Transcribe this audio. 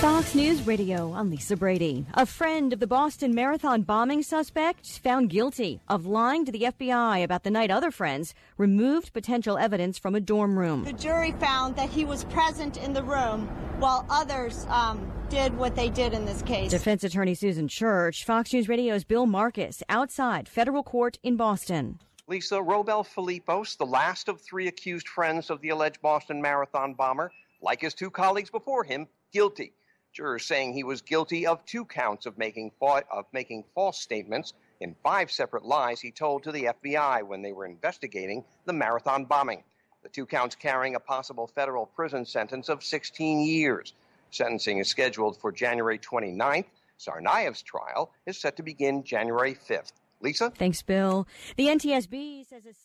Fox News Radio, I'm Lisa Brady. A friend of the Boston Marathon bombing suspect found guilty of lying to the FBI about the night other friends removed potential evidence from a dorm room. The jury found that he was present in the room while others did what they did in this case. Defense attorney Susan Church, Fox News Radio's Bill Marcus, outside federal court in Boston. Lisa, Robel Filipos, the last of three accused friends of the alleged Boston Marathon bomber, like his two colleagues before him, guilty. Jurors saying he was guilty of 2 counts of making false statements in 5 separate lies he told to the FBI when they were investigating the marathon bombing. The 2 counts carrying a possible federal prison sentence of 16 years. Sentencing is scheduled for January 29th. Tsarnaev's trial is set to begin January 5th. Lisa? Thanks, Bill. The NTSB says